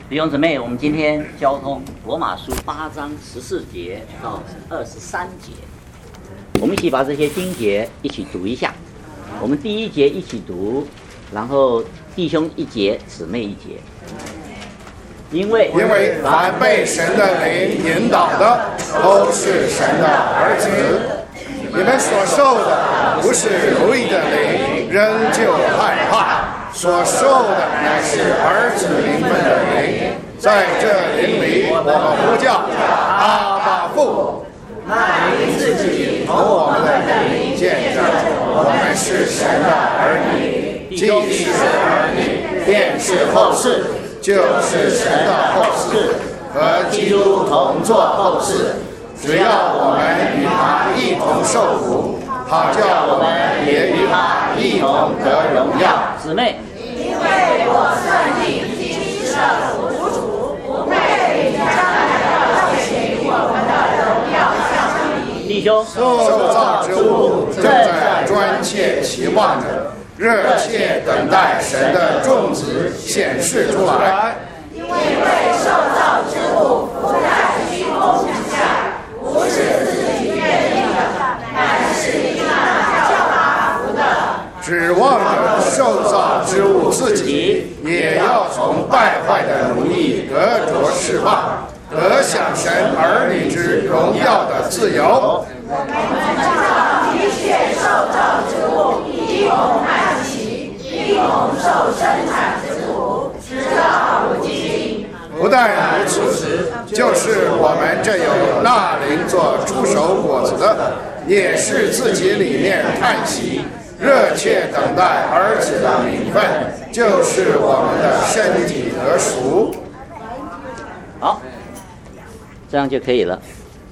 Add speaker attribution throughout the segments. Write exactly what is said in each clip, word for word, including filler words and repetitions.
Speaker 1: 弟兄姊妹，我们今天交通罗马书八章十四节到二十三节，我们一起把这些经节一起读一下。我们第一节一起读，然后弟兄一节，姊妹一节。因为
Speaker 2: 因为凡被神的灵引导的，都是神的儿子。你们所受的不是奴役的灵，仍旧害怕；所受的乃是儿子灵分的灵。在这灵里，我们呼叫阿爸父。那灵自己同我们的灵见证，我们是神的儿女。既是儿女，便是后世，就是神的后世，和基督同作后世。只要我们与他一同受苦，好叫我们也与他一同得荣耀。
Speaker 1: 姊妹，
Speaker 3: 因为我算定今世的苦主，不配与将来要显于我们的荣耀相比。
Speaker 1: 弟兄，
Speaker 2: 受造之物正在专切期望着，热切等待神的种子显示出来。
Speaker 3: 因为受造之物不在虚空之下，不是自己愿意的，乃是因那叫他服的。
Speaker 2: 指望着受造之物自己也要从败坏的奴役得着释放，得享神儿女之荣耀的自由。
Speaker 3: 我们知道一切受造之物一同叹息，一同受生产之苦，直到如今。
Speaker 2: 不但如此，就是我们这有那灵做出手果子的，也是自己里面叹息，热切等待儿子的名分，就是我们的身体得赎。
Speaker 1: 好，这样就可以了。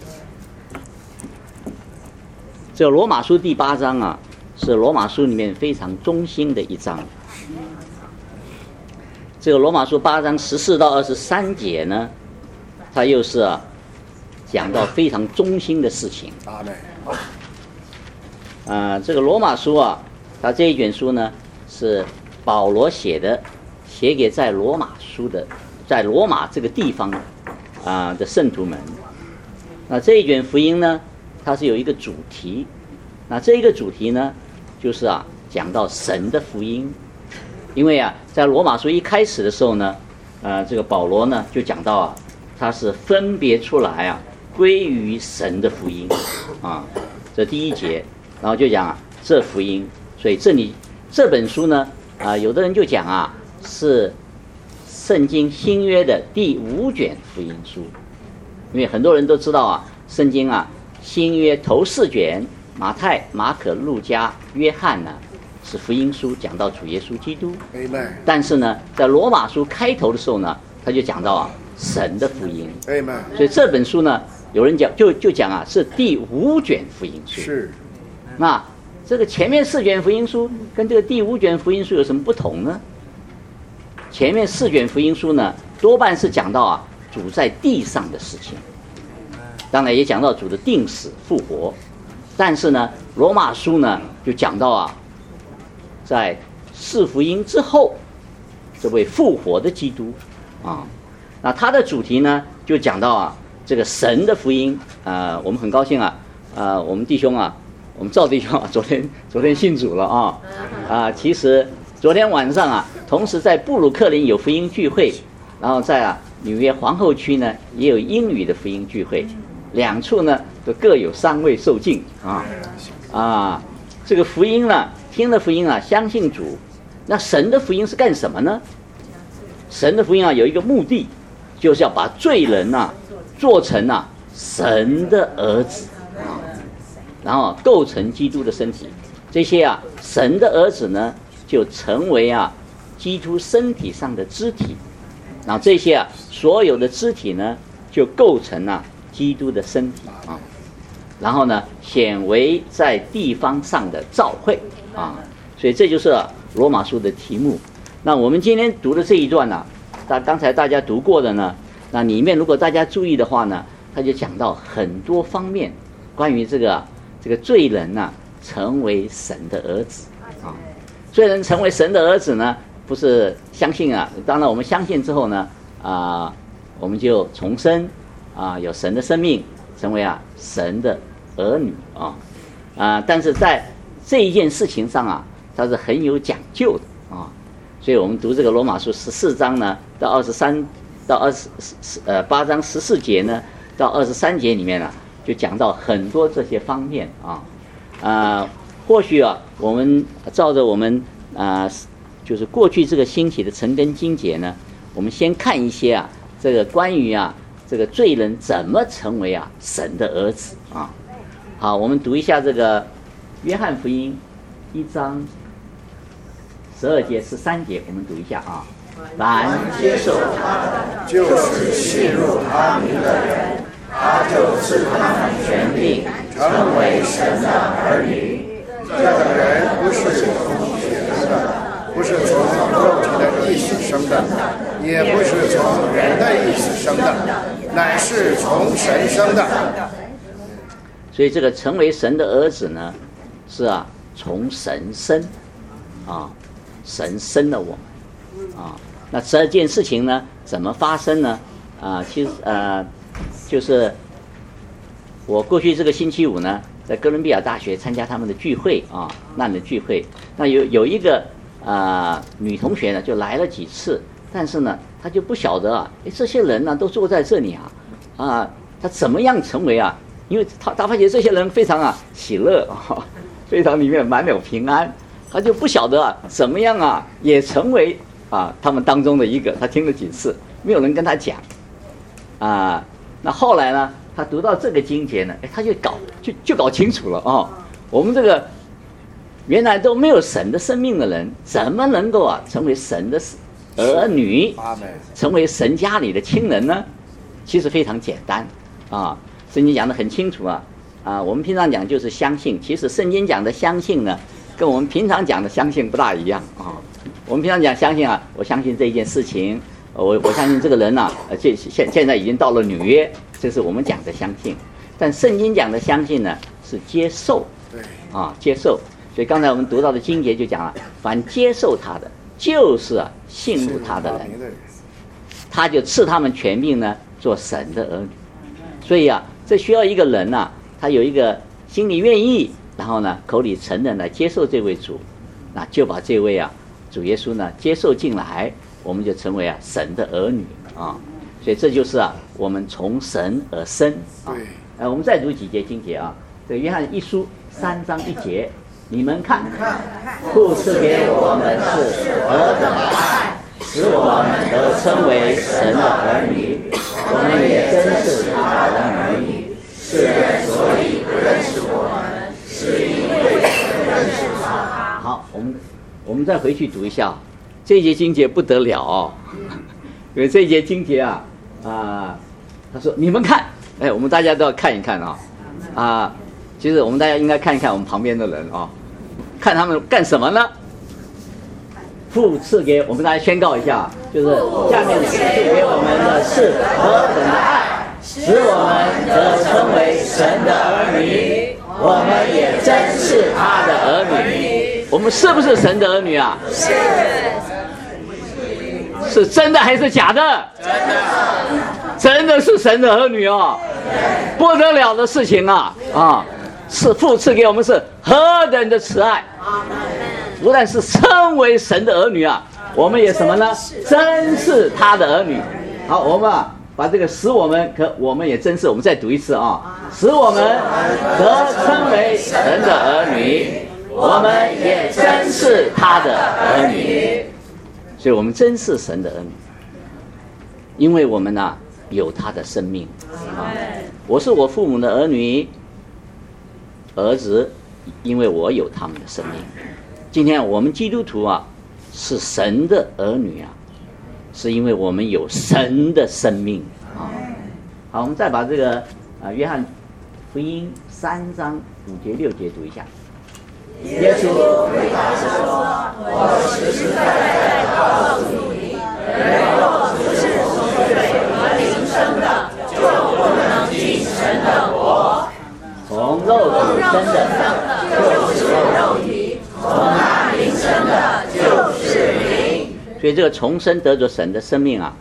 Speaker 1: 这罗马书第八章啊，是罗马书里面非常中心的一章。这个罗马书八章十四到二十三节呢，它又是啊讲到非常中心的事情。
Speaker 2: 阿门。
Speaker 1: 啊、呃，这个罗马书啊，它这一卷书呢是保罗写的，写给在罗马书的，在罗马这个地方啊、呃、的圣徒们。那这一卷福音呢，它是有一个主题，那这一个主题呢，就是啊讲到神的福音。因为啊，在罗马书一开始的时候呢，呃，这个保罗呢就讲到啊，他是分别出来啊，归于神的福音啊，这第一节，然后就讲啊，这福音，所以这里这本书呢，啊、呃，有的人就讲啊，是圣经新约的第五卷福音书，因为很多人都知道啊，圣经啊，新约头四卷，马太、马可、路加、约翰呢。是福音书，讲到主耶稣基督。
Speaker 2: Amen。
Speaker 1: 但是呢，在罗马书开头的时候呢，他就讲到啊神的福音。
Speaker 2: Amen。
Speaker 1: 所以这本书呢，有人讲就就讲啊是第五卷福音书。
Speaker 2: 是。
Speaker 1: 那这个前面四卷福音书跟这个第五卷福音书有什么不同呢？前面四卷福音书呢，多半是讲到啊主在地上的事情，当然也讲到主的定死复活。但是呢，罗马书呢就讲到啊。在四福音之后，这位复活的基督啊，那他的主题呢，就讲到啊，这个神的福音啊、呃，我们很高兴啊，啊、呃，我们弟兄啊，我们赵弟兄啊，昨天昨天信主了啊，啊、呃，其实昨天晚上啊，同时在布鲁克林有福音聚会，然后在啊纽约皇后区呢也有英语的福音聚会，两处呢都各有三位受浸啊啊，这个福音呢。听了福音啊，相信主，那神的福音是干什么呢？神的福音啊，有一个目的，就是要把罪人啊做成啊神的儿子啊，然后构成基督的身体。这些啊神的儿子呢，就成为啊基督身体上的肢体，然后这些啊所有的肢体呢，就构成啊基督的身体啊。然后呢，显为在地方上的召会啊，所以这就是罗马书的题目。那我们今天读的这一段呢、啊，大刚才大家读过的呢，那里面如果大家注意的话呢，他就讲到很多方面关于这个这个罪人呐、啊、成为神的儿子啊，罪人成为神的儿子呢，不是相信啊，当然我们相信之后呢， 啊，我们就重生啊，有神的生命，成为啊神的儿女啊啊！但是在这一件事情上啊，它是很有讲究的啊。所以我们读这个罗马书十四章呢，到二十三到二十呃八章十四节呢，到二十三节里面呢、啊，就讲到很多这些方面啊啊，或许啊，我们照着我们啊，就是过去这个星期的晨更经节呢，我们先看一些啊，这个关于啊这个罪人怎么成为啊神的儿子啊。好，我们读一下这个约翰福音一章十二节十三节，我们读一下啊。凡接受他的，
Speaker 2: 就是信入他名的人，
Speaker 3: 他就赐他们权柄，成为神的儿女。
Speaker 2: 这个人不是从血生的，不是从肉体的意思生的，也不是从人的意思生的，乃是从神生的。
Speaker 1: 所以这个成为神的儿子呢，是啊从神生啊，神生了我们啊。那这件事情呢，怎么发生呢？啊，其实呃，就是我过去这个星期五呢，在哥伦比亚大学参加他们的聚会啊，那的聚会，那有有一个啊、呃、女同学呢，就来了几次，但是呢，她就不晓得啊，诶这些人呢都坐在这里啊，啊，她怎么样成为啊？因为她她发现这些人非常啊喜乐啊，非常里面满有平安，她就不晓得啊怎么样啊也成为啊他们当中的一个。她听了几次，没有人跟她讲啊。那后来呢，她读到这个经节呢，哎，她就搞就就搞清楚了哦。我们这个原来都没有神的生命的人，怎么能够啊成为神的儿女，成为神家里的亲人呢？其实非常简单啊。圣经讲得很清楚啊，啊，我们平常讲就是相信，其实圣经讲的相信呢，跟我们平常讲的相信不大一样啊。我们平常讲相信啊，我相信这一件事情，我我相信这个人呐、啊，呃，这现现在已经到了纽约，这是我们讲的相信。但圣经讲的相信呢，是接受，啊，接受。所以刚才我们读到的经节就讲了，凡接受他的，就是啊信入他的人，他就赐他们权柄呢，做神的儿女。所以啊，这需要一个人呐、啊，他有一个心里愿意，然后呢，口里承认来接受这位主，那就把这位啊主耶稣呢接受进来，我们就成为啊神的儿女啊。所以这就是啊我们从神而生啊。呃，我们再读几节经节啊，这个约翰一书三章一节，你们看，父赐给我们是何等的爱，使我们得称为神的儿女。我们也真是他的儿女，世人所以不认识我们，是因为不认识他。好，我们我们再回去读一下这一节经节不得了哦，因为这一节经节啊啊、呃，他说你们看，哎，我们大家都要看一看啊啊，其实我们大家应该看一看我们旁边的人啊，看他们干什么呢？父赐给我们大家宣告一下，就是下面赐给我们的是何等的爱，使我们得称为神的儿女。我们也真是他的儿女。我们是不是神的儿女啊？是。是真的还是假的？真的。真的是神的儿女哦，不得了的事情啊啊！是父赐给我们是何等的慈爱。不但是称为神的儿女啊，我们也什么呢？真是他的儿女。好，我们啊，把这个使我们可我们也真是，我们再读一次啊，使我们得称为神的儿女，我们也真是他的儿女。所以我们真是神的儿女，因为我们呢、啊、有他的生命啊。我是我父母的儿女，儿子，因为我有他们的生命。今天我们基督徒啊，是神的儿女啊，是因为我们有神的生命啊。好，我们再把这个啊约翰福音三章五节六节读一下。耶稣回答说：“我实实在在告诉你，人若不是从水和灵生的，就不能进神的国。从肉体生的，就是肉体。”从那灵生的就是灵，所以这个重生得着神的生命啊，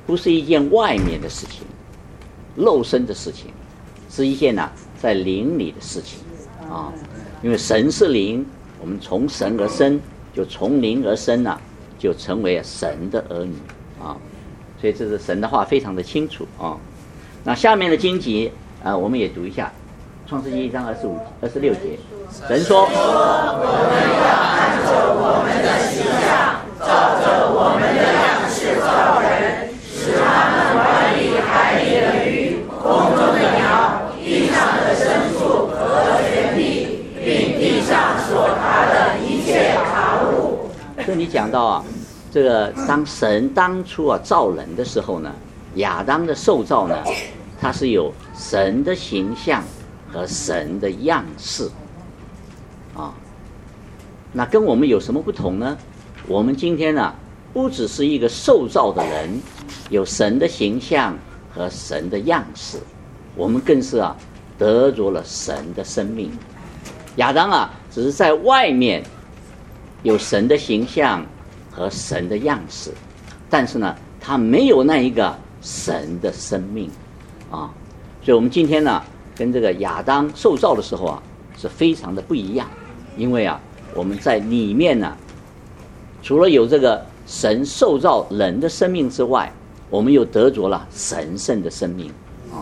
Speaker 1: 不是一件外面的事情，肉身的事情，是一件呢、啊、在灵里的事情啊。因为神是灵，我们从神而生，就从灵而生呢、啊，就成为神的儿女啊。所以这是神的话非常的清楚啊。那下面的经节啊、呃，我们也读一下，《创世纪》一章二十五、二十六节，神说：“
Speaker 3: 我们要按着我们的形象，照着我们的样式造人，使他们管理海里的鱼、空中的鸟、地上的牲畜和全地，并地上所爬的一切爬物。”
Speaker 1: 这里讲到啊，这个当神当初啊造人的时候呢，亚当的受造呢，它是有神的形象和神的样式啊。那跟我们有什么不同呢？我们今天呢、啊，不只是一个受造的人，有神的形象和神的样式，我们更是啊得着了神的生命。亚当啊，只是在外面有神的形象和神的样式，但是呢，他没有那一个神的生命啊。所以我们今天呢，跟这个亚当受造的时候啊，是非常的不一样。因为啊，我们在里面呢，除了有这个神受造人的生命之外，我们又得着了神圣的生命啊。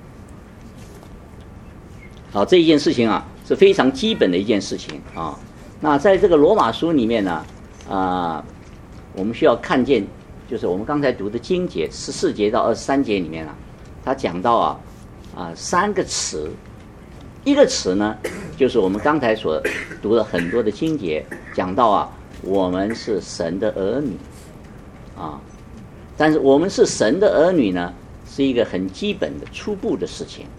Speaker 1: 好，这一件事情啊，是非常基本的一件事情啊。那在这个罗马书里面呢，啊、呃，我们需要看见，就是我们刚才读的经节十四节到二十三节里面啊，他讲到啊啊、呃、三个词，一个词呢，就是我们刚才所读了很多的经节，讲到啊，我们是神的儿女啊，但是我们是神的儿女呢，是一个很基本的初步的事情。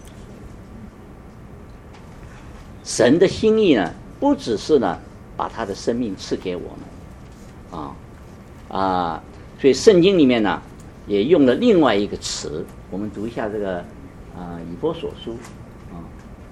Speaker 1: 神的心意呢，不只是呢把他的生命赐给我们啊啊，所以圣经里面呢也用了另外一个词，我们读一下这个啊以弗所书啊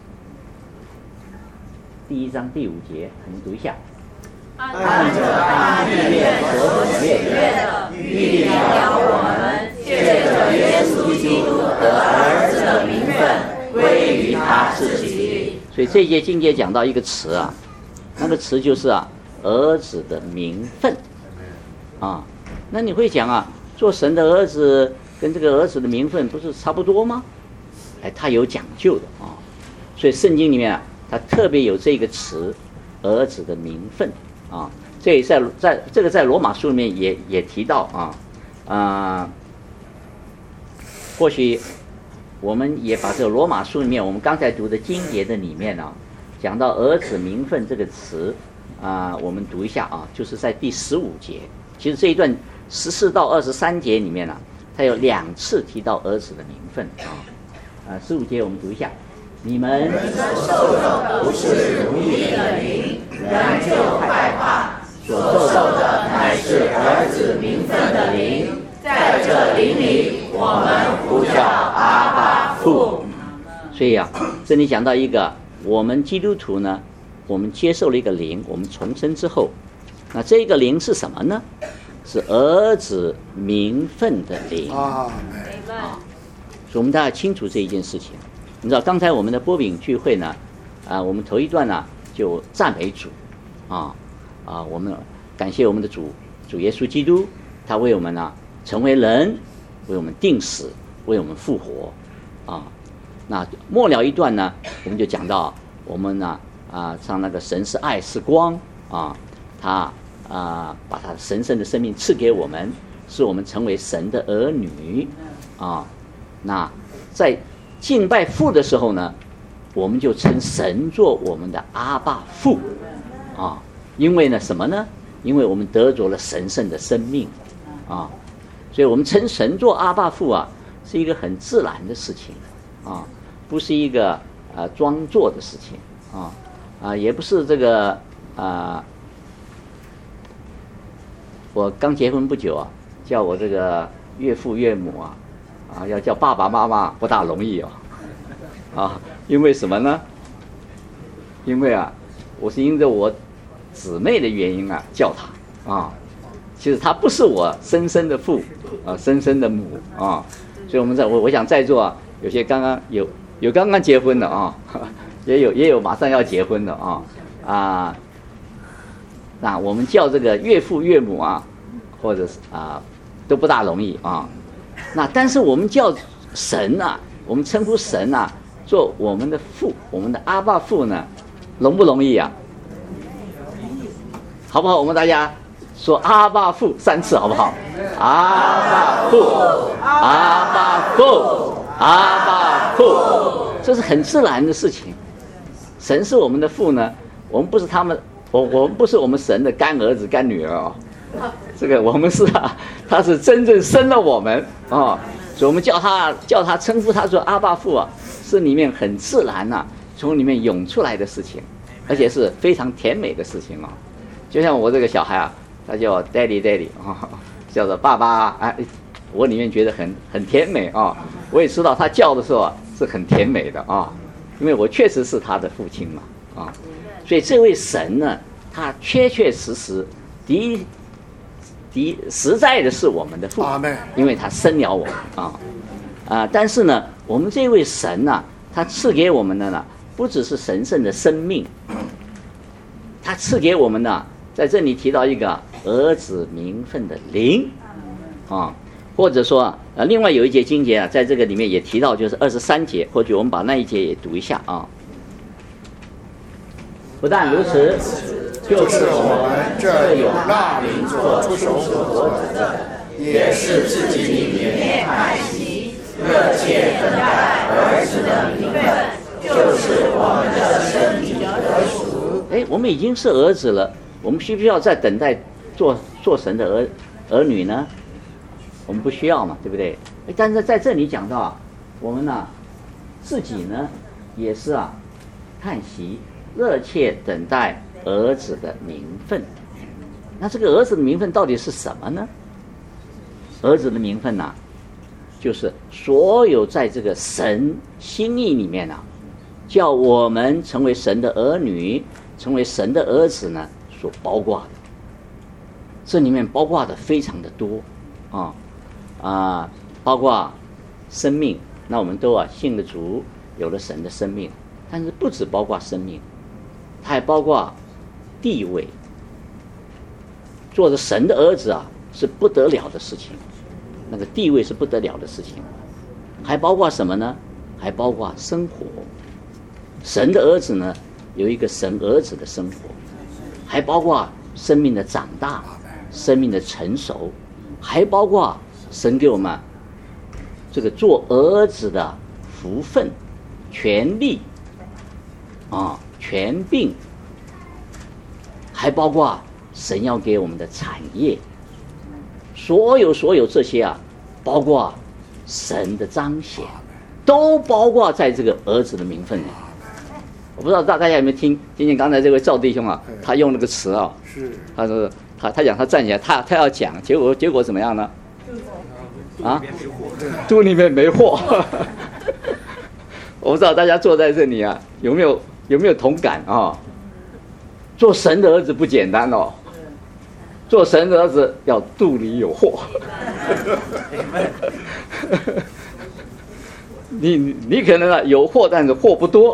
Speaker 1: 第一章第五节，我们读一下。
Speaker 3: 按着他意愿所喜悦的，预定了我们借着耶稣基督得儿子的名分归于他自己。
Speaker 1: 所以这一节经节讲到一个词啊，那个词就是啊儿子的名分啊。那你会讲啊，做神的儿子跟这个儿子的名分不是差不多吗？哎，他有讲究的啊。所以圣经里面啊，他特别有这个词儿子的名分啊。这也在在这个在罗马书里面也也提到啊啊、呃，或许我们也把这个罗马书里面我们刚才读的经节的里面啊，讲到儿子名分这个词啊、呃，我们读一下啊，就是在第十五节。其实这一段十四到二十三节里面呢、啊，它有两次提到儿子的名分啊。啊，十五节我们读一下，你们
Speaker 3: 受的不是奴役的灵，然就害怕；所受的乃是儿子名分的灵，在这灵里，我们呼叫阿爸父。
Speaker 1: 所以啊，这里讲到一个，我们基督徒呢，我们接受了一个灵，我们重生之后，那这个灵是什么呢？是儿子名分的灵啊。所以我们大家清楚这一件事情。你知道，刚才我们的波饼聚会呢，啊，我们头一段呢就赞美主，啊啊，我们感谢我们的主主耶稣基督，他为我们呢成为人，为我们定死，为我们复活，啊。那末了一段呢，我们就讲到我们呢啊，唱那个神是爱是光啊，他啊把他神圣的生命赐给我们，使我们成为神的儿女啊。那在敬拜父的时候呢，我们就称神做我们的阿爸父啊，因为呢什么呢？因为我们得着了神圣的生命啊，所以我们称神做阿爸父啊，是一个很自然的事情啊，不是一个呃装作的事情啊啊，也不是这个啊。我刚结婚不久啊，叫我这个岳父岳母啊。啊，要叫爸爸妈妈不大容易哦，啊，因为什么呢？因为啊，我是因着我姊妹的原因啊叫他啊， 其实他不是我生生的父啊，生生的母啊。所以我们在我我想在座啊，有些刚刚有有刚刚结婚的啊，也有也有马上要结婚的啊啊。那我们叫这个岳父岳母啊，或者是啊都不大容易啊。那但是我们叫神啊，我们称呼神啊做我们的父，我们的阿爸父呢，容不容易啊？好不好？我们大家说阿爸父三次好不好？阿爸父，阿爸父，阿爸父，这是很自然的事情。神是我们的父呢，我们不是他们，我我们不是我们神的干儿子干女儿哦。这个我们是啊，他是真正生了我们啊、哦，所以我们叫他叫他称呼他做阿爸父啊，是里面很自然呐、啊，从里面涌出来的事情，而且是非常甜美的事情啊、哦。就像我这个小孩啊，他叫 Daddy Daddy 啊，叫做爸爸啊，我里面觉得很很甜美啊。我也知道他叫的时候啊是很甜美的啊，因为我确实是他的父亲嘛啊。所以这位神呢，他确确实实的的实在的是我们的父，因为他生了我们啊啊。但是呢，我们这位神呢、啊，他赐给我们的呢，不只是神圣的生命，他赐给我们的。在这里提到一个儿子名分的灵啊，或者说呃，另外有一节经节啊，在这个里面也提到，就是二十三节，或许我们把那一节也读一下啊。不但如此，
Speaker 2: 就是我们这有那灵做出手所活的，也是自己里面爱惜，热切等待儿子的名分，就是我们的身体得赎。
Speaker 1: 哎，我们已经是儿子了。我们需不需要再等待做做神的儿儿女呢？我们不需要嘛，对不对？但是在这里讲到啊，我们呢、啊、自己呢也是啊叹息，热切等待儿子的名分。那这个儿子的名分到底是什么呢？儿子的名分呐、啊，就是所有在这个神心意里面啊，叫我们成为神的儿女，成为神的儿子呢。所包括的，这里面包括的非常的多啊啊，包括生命，那我们都啊信了主，有了神的生命，但是不只包括生命，它还包括地位。做着神的儿子啊，是不得了的事情，那个地位是不得了的事情，还包括什么呢？还包括生活。神的儿子呢，有一个神儿子的生活。还包括生命的长大，生命的成熟，还包括神给我们这个做儿子的福分、权利啊、权柄，还包括神要给我们的产业，所有所有这些啊，包括神的彰显，都包括在这个儿子的名分里。我不知道大大家有没有听听见刚才这位赵弟兄啊，他用那个词啊，
Speaker 2: 是
Speaker 1: 他说他他讲他站起来，他他要讲，结果结果怎么样呢？啊，肚里面没货。我不知道大家坐在这里啊，有没有有没有同感啊？做神的儿子不简单哦，做神的儿子要肚里有货。你你可能啊有货，但是货不多。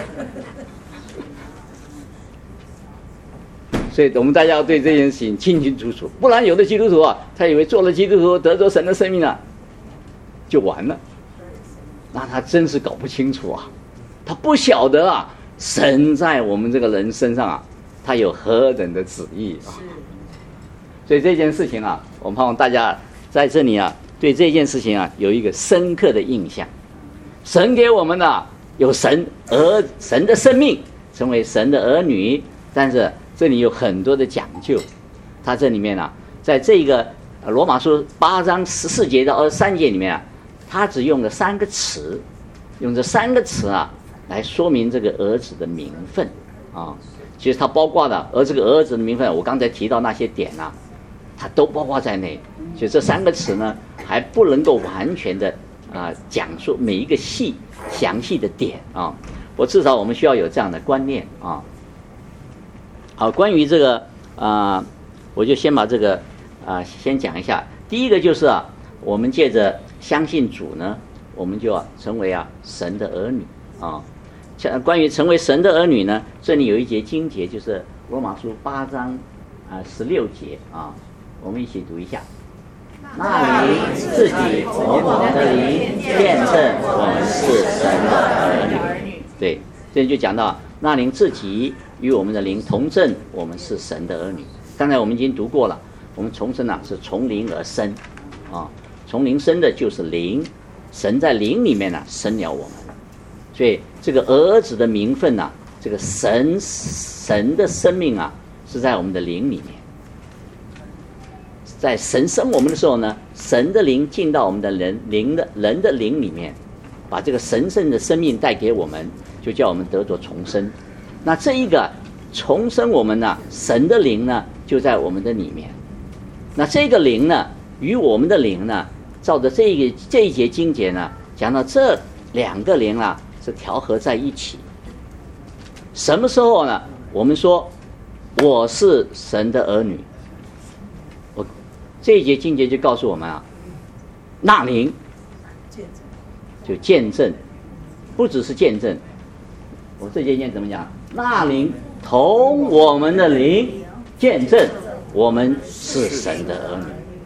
Speaker 1: 所以我们大家要对这件事情清清楚楚，不然有的基督徒啊，他以为做了基督徒得着神的生命啊，就完了，那他真是搞不清楚啊，他不晓得啊，神在我们这个人身上啊，他有何等的旨意啊。所以这件事情啊，我们盼望大家在这里啊，对这件事情啊有一个深刻的印象。神给我们的有神儿神的生命，成为神的儿女，但是这里有很多的讲究。它这里面啊，在这个罗马书八章十四节到二十三节里面啊，它只用了三个词，用这三个词啊来说明这个儿子的名分啊。其实它包括的，而这个儿子的名分，我刚才提到那些点啊，它都包括在内。所以这三个词呢，还不能够完全的啊讲述每一个细详细的点啊。我至少我们需要有这样的观念啊。好，关于这个啊、呃，我就先把这个啊、呃、先讲一下。第一个就是啊，我们借着相信主呢，我们就啊成为啊神的儿女啊。关于成为神的儿女呢，这里有一节经节，就是罗马书八章啊十六节啊，我们一起读一下。那灵自己同我们的灵见证我们是神的儿女。对，这里就讲到那灵自己与我们的灵同证我们是神的儿女。刚才我们已经读过了，我们重生啊是从灵而生啊，从灵生的就是灵，神在灵里面呢、啊、生了我们，所以这个儿子的名分呢、啊，这个神神的生命啊是在我们的灵里面。在神生我们的时候呢，神的灵进到我们的人灵的人的灵里面，把这个神圣的生命带给我们，就叫我们得着重生。那这一个重生我们呢，神的灵呢就在我们的里面。那这个灵呢与我们的灵呢，照着这一个这一节经节呢，讲到这两个灵啊是调和在一起。什么时候呢？我们说我是神的儿女。我这一节经节就告诉我们啊，那灵就见证，不只是见证。我这节经怎么讲？那灵同我们的灵见证我们是神的儿女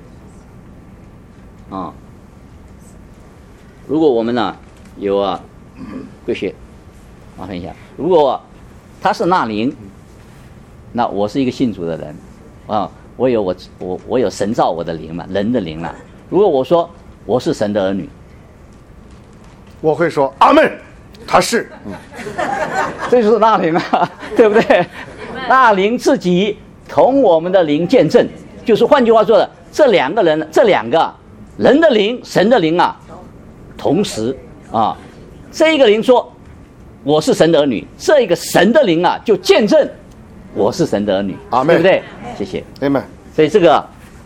Speaker 1: 啊。如果我们呢有啊，贵学麻烦一下，如果他是那灵，那我是一个信主的人啊，我有我我我有神造我的灵嘛，人的灵啦。如果我说我是神的儿女，
Speaker 2: 我会说阿门，他是，
Speaker 1: 嗯，这就是那灵啊，对不对？那灵自己同我们的灵见证，就是换句话说的，这两个人，这两个人的灵、神的灵啊，同时啊，这一个灵说我是神的儿女，这一个神的灵啊就见证我是神的儿女，
Speaker 2: 阿们，
Speaker 1: 对不对？谢谢。
Speaker 2: 阿们。
Speaker 1: 所以这个，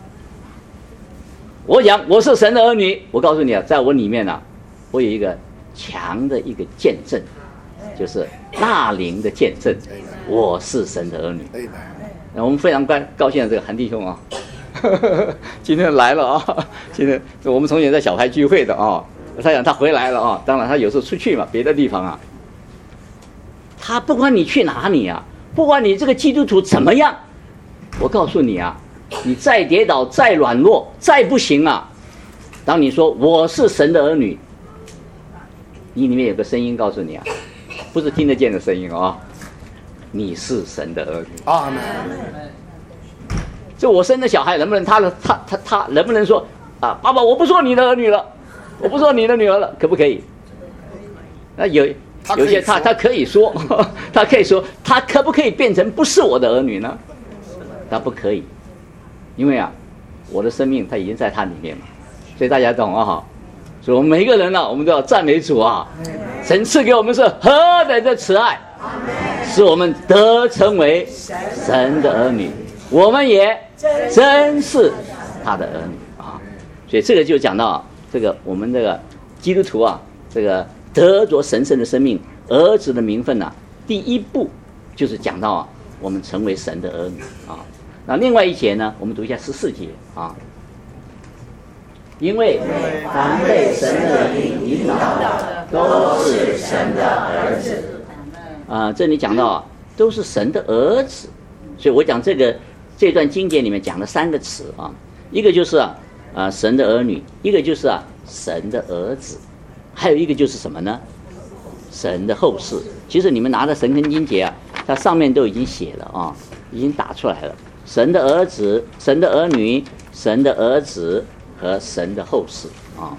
Speaker 1: 我讲我是神的儿女，我告诉你啊，在我里面啊，我有一个强的一个见证，就是那灵的见证，我是神的儿女。那我们非常高高兴的这个韩弟兄啊，今天来了啊，今天我们从前在小孩聚会的啊，他讲他回来了啊，当然他有时候出去嘛，别的地方啊，他不管你去哪里啊，不管你这个基督徒怎么样，我告诉你啊，你再跌倒再软弱再不行啊，当你说我是神的儿女，你里面有个声音告诉你啊，不是听得见的声音啊，你是神的儿女。
Speaker 2: 阿们。
Speaker 1: 这我生的小孩能不能他他他他能不能说啊，爸爸我不做你的儿女了，我不做你的女儿了，可不可以？那有有些他他可以说，他可以说，他可不可以变成不是我的儿女呢？他不可以，因为啊，我的生命他已经在他里面嘛，所以大家懂啊哈。所以我们每一个人呢、啊，我们都要赞美主啊，神赐给我们是何等的慈爱，使我们得成为神的儿女，我们也真是他的儿女啊。所以这个就讲到、啊、这个我们这个基督徒啊，这个得着神圣的生命，儿子的名分呢、啊，第一步就是讲到啊，我们成为神的儿女啊。那另外一节呢，我们读一下十四节啊。因为凡被神的灵引导的，都是神的儿子。啊、呃，这里讲到啊，都是神的儿子，所以我讲这个这段经节里面讲了三个词啊，一个就是啊，啊神的儿女，一个就是啊神的儿子，还有一个就是什么呢？神的后世。其实你们拿着神根经节啊，它上面都已经写了啊，已经打出来了。神的儿子、神的儿女、神的儿子和神的后世啊。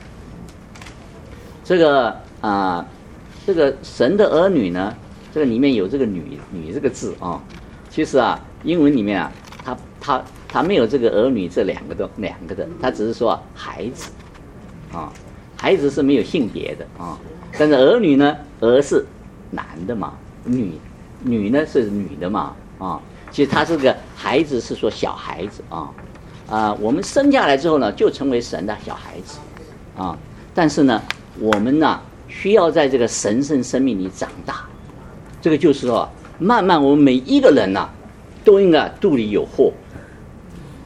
Speaker 1: 这个啊、呃，这个神的儿女呢，这个里面有这个女女这个字啊。其实啊，英文里面啊，它它它没有这个儿女这两个的两个的，它只是说、啊、孩子啊，孩子是没有性别的啊。但是儿女呢，儿是男的嘛，女女呢是女的嘛啊。其实他这个孩子是说小孩子啊啊，我们生下来之后呢，就成为神的小孩子啊。但是呢，我们呢需要在这个神圣生命里长大。这个就是说，慢慢我们每一个人呐、啊，都应该肚里有货，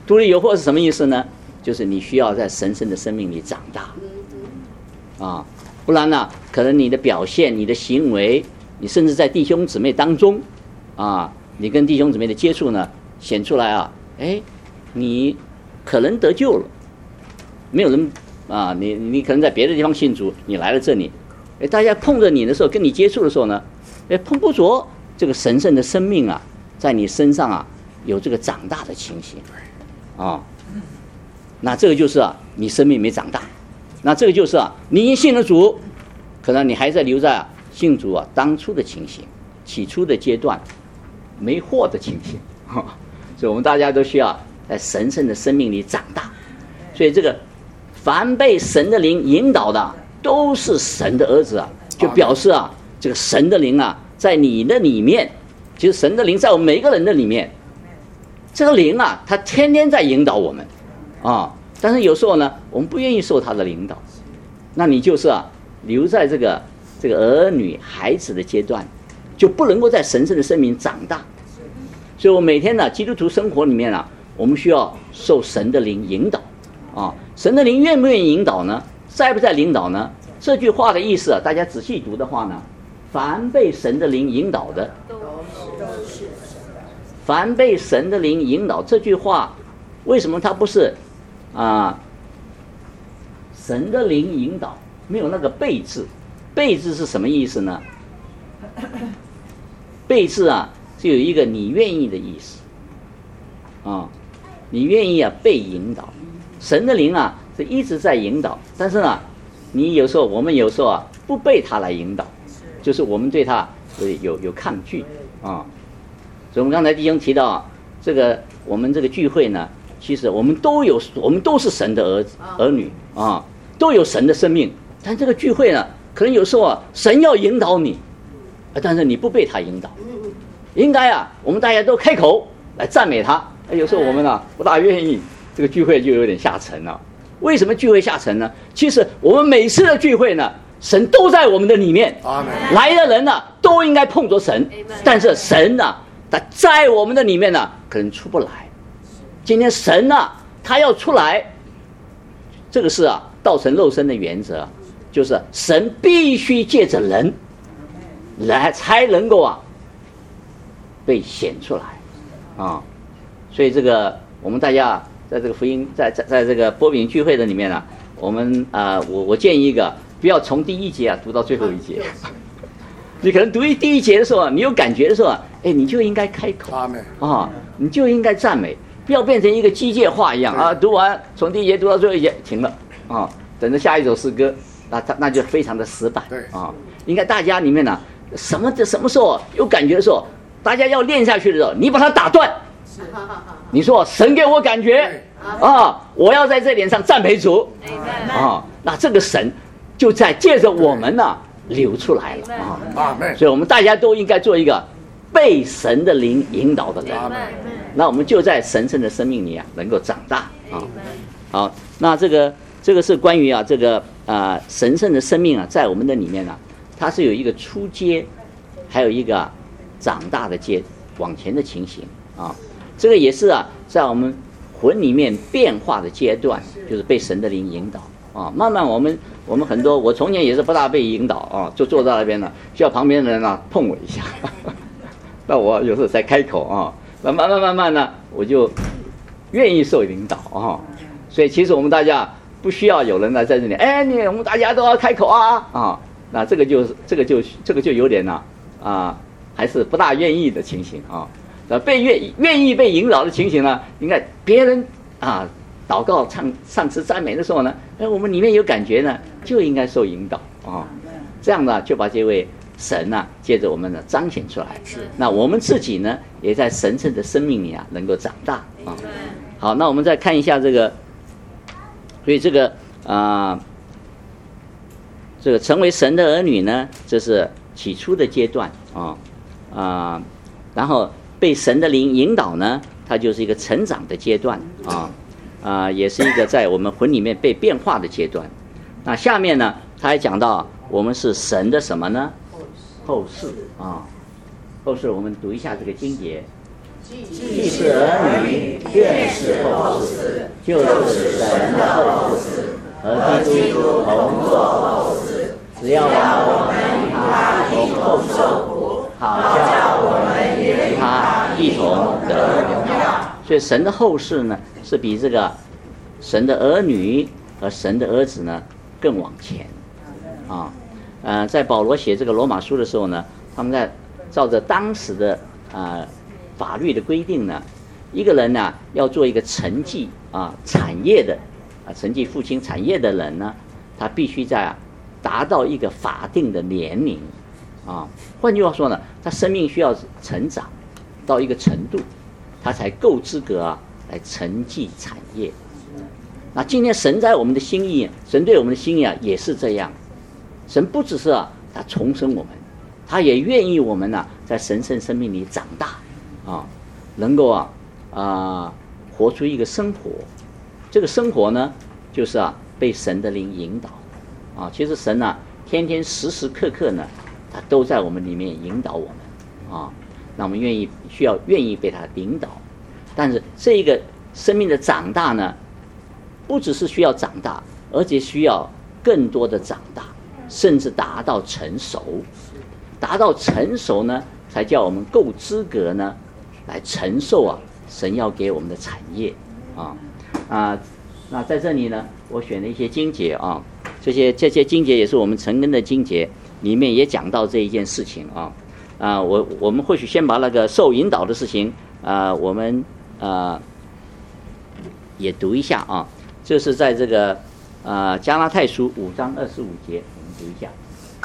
Speaker 1: 独立有祸是什么意思呢？就是你需要在神圣的生命里长大啊，不然呢，可能你的表现、你的行为，你甚至在弟兄姊妹当中啊，你跟弟兄姊妹的接触呢，显出来啊，哎，你可能得救了，没有人啊，你你可能在别的地方信主，你来了这里，哎，大家碰着你的时候，跟你接触的时候呢，哎，碰不着这个神圣的生命啊，在你身上啊有这个长大的情形啊。那这个就是啊，你生命没长大。那这个就是啊，你已经信了主，可能你还在留在啊信主啊当初的情形，起初的阶段没祸的情形。所以我们大家都需要在神圣的生命里长大。所以这个凡被神的灵引导的，都是神的儿子啊，就表示啊，这个神的灵啊，在你的里面，其实神的灵在我们每一个人的里面，这个灵啊，它天天在引导我们。啊，但是有时候呢，我们不愿意受他的领导，那你就是啊，留在这个这个儿女孩子的阶段，就不能够在神圣的生命长大。所以我每天呢，基督徒生活里面啊，我们需要受神的灵引导啊。神的灵愿不愿意引导呢？在不在领导呢？这句话的意思啊，大家仔细读的话呢，凡被神的灵引导的，凡被神的灵引导，这句话为什么它不是？啊，神的灵引导没有那个被字，被字是什么意思呢？被字啊，是有一个你愿意的意思啊，你愿意啊被引导。神的灵啊是一直在引导，但是呢，你有时候我们有时候啊不被他来引导，就是我们对他有有有抗拒啊。所以我们刚才弟兄提到啊，这个我们这个聚会呢。其实我们都有，我们都是神的儿子儿女啊，都有神的生命。但这个聚会呢，可能有时候啊，神要引导你，但是你不被他引导。应该啊，我们大家都开口来赞美他。有时候我们呢、啊、不大愿意，这个聚会就有点下沉了。为什么聚会下沉呢？其实我们每次的聚会呢，神都在我们的里面。来的人呢、啊，都应该碰着神，但是神呢、啊，他在我们的里面呢、啊，可能出不来。今天神啊，他要出来，这个是啊，道成肉身的原则，就是神必须借着人来才能够啊被显出来啊。所以这个我们大家在这个福音在在在这个波饼聚会的里面呢、啊，我们啊、呃，我我建议一个，不要从第一节啊读到最后一节。你可能读第一节的时候，你有感觉的时候，哎，你就应该开口啊，你就应该赞美。不要变成一个机械化一样啊！读完从第一节读到最后一节停了啊，等着下一首诗歌，那那就非常的死板啊。应该大家里面呢，什么什么时候有感觉的时候，大家要练下去的时候，你把它打断。你说神给我感觉啊，我要在这点上赞美主啊，那这个神就在借着我们呢、啊、流出来了啊。所以我们大家都应该做一个被神的灵引导的人。那我们就在神圣的生命里啊，能够长大啊。好，那这个这个是关于啊这个啊、呃、神圣的生命啊，在我们的里面呢、啊，它是有一个初阶，还有一个、啊、长大的阶往前的情形啊。这个也是啊，在我们魂里面变化的阶段，就是被神的灵引导啊。慢慢我们我们很多，我从前也是不大被引导啊，就坐在那边呢，需要旁边的人啊碰我一下，那我有时候才开口啊。那慢慢慢慢呢，我就愿意受领导啊，所以其实我们大家不需要有人来在这里，哎，你我们大家都要开口啊啊，那这个就是这个就这个就有点呢 啊, 啊，还是不大愿意的情形啊。那被愿愿意被引导的情形呢，应该别人啊祷告唱唱诗赞美的时候呢，哎，我们里面有感觉呢，就应该受引导啊，这样呢就把这位神啊，借着我们呢彰显出来。是。那我们自己呢，也在神圣的生命里啊，能够长大啊。好，那我们再看一下这个，所以这个啊、呃，这个成为神的儿女呢，这是起初的阶段啊啊、呃，然后被神的灵引导呢，它就是一个成长的阶段啊啊、呃，也是一个在我们魂里面被变化的阶段。那下面呢，他还讲到我们是神的什么呢？后世啊，后世我们读一下这个经节， 既是儿女，便是后嗣，就是神的后嗣，和基督同作后嗣。只要我们与他一同受苦，好叫我们与他一同得荣耀。所以神的后嗣呢，是比这个神的儿女和神的儿子呢更往前啊。呃，在保罗写这个罗马书的时候呢，他们在照着当时的啊、呃、法律的规定呢，一个人呢要做一个承继啊产业的啊承继父亲产业的人呢，他必须在、啊、达到一个法定的年龄啊。换句话说呢，他生命需要成长到一个程度，他才够资格啊来承继产业。那今天神在我们的心意，神对我们的心意啊也是这样。神不只是啊他重生我们，他也愿意我们呢、啊、在神圣生命里长大啊，能够啊啊、呃、活出一个生活。这个生活呢，就是啊被神的灵引导啊。其实神呢、啊，天天时时刻刻呢，他都在我们里面引导我们啊。那我们愿意需要愿意被他领导，但是这一个生命的长大呢，不只是需要长大，而且需要更多的长大，甚至达到成熟。达到成熟呢，才叫我们够资格呢，来承受啊神要给我们的产业啊啊。那在这里呢，我选了一些经节啊，这些这些经节也是我们陈根的经节，里面也讲到这一件事情啊啊。我我们或许先把那个受引导的事情啊，我们啊也读一下啊。这是在这个呃加拉太书五章二十五节，我们读一下。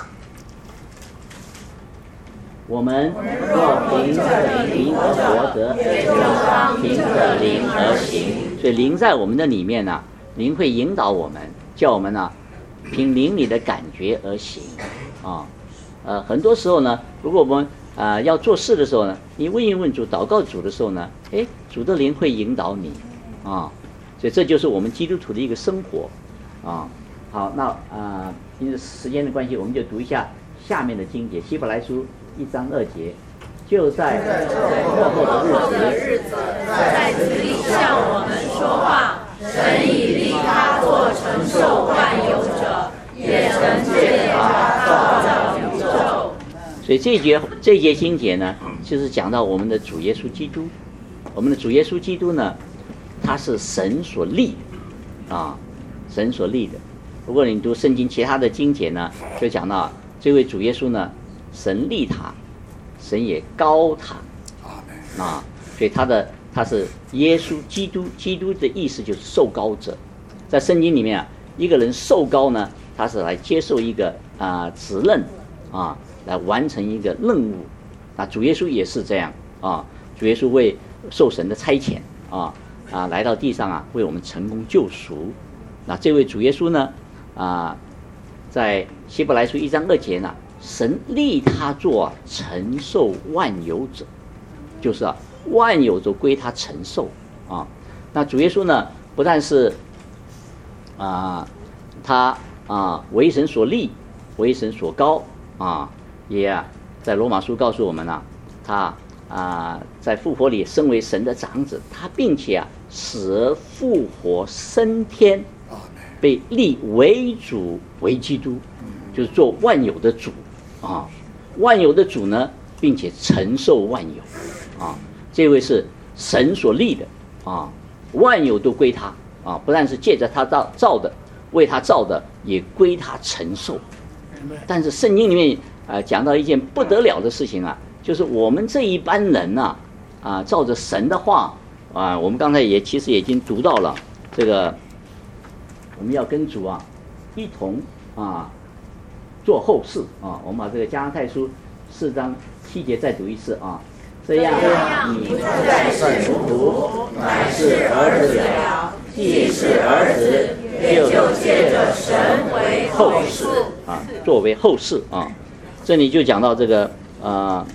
Speaker 1: 我们若凭着灵而活着，就当凭着灵而行。所以灵在我们的里面呢、啊，灵会引导我们，叫我们呢、啊、凭灵里的感觉而行啊。呃，很多时候呢，如果我们啊、呃、要做事的时候呢，你问一问主、祷告主的时候呢，哎，主的灵会引导你啊。所以这就是我们基督徒的一个生活啊。好，那啊、呃，因为时间的关系，我们就读一下下面的经节，希伯来书一章二节，就在末后的日子，
Speaker 3: 在子里向我们说话，神已立他做承受万有者，也曾借他造造宇宙。
Speaker 1: 所以这一节这一节经节呢，就是讲到我们的主耶稣基督。我们的主耶稣基督呢，他是神所立的啊，神所立的。如果你读圣经其他的经节呢，就讲到这位主耶稣呢，神立他，神也高他啊，所以他的他是耶稣基督，基督的意思就是受膏者。在圣经里面啊，一个人受膏呢，他是来接受一个啊、呃、责任啊，来完成一个任务。那主耶稣也是这样啊，主耶稣为受神的差遣啊啊来到地上啊，为我们成功救赎。那这位主耶稣呢啊，在希伯来书一章二节呢，神立他做承受万有者，就是啊万有都归他承受啊。那主耶稣呢，不但是啊他啊为神所立，为神所高啊，也啊在罗马书告诉我们呢、啊，他啊在复活里身为神的长子，他并且啊死而复活升天，被立为主为基督，就是做万有的主啊，万有的主呢，并且承受万有啊，这位是神所立的啊，万有都归他啊，不但是借着他造造的，为他造的也归他承受。但是圣经里面啊、呃、讲到一件不得了的事情啊，就是我们这一班人呐啊、呃，照着神的话啊、呃，我们刚才也其实也已经读到了这个，我们要跟主啊一同啊做后事啊。我们把这个加拉太书四章七节再读一次啊。这样你不再是奴仆，乃是儿子了。既是儿子，就借着神为后事啊，作为后事啊。这里就讲到这个呃，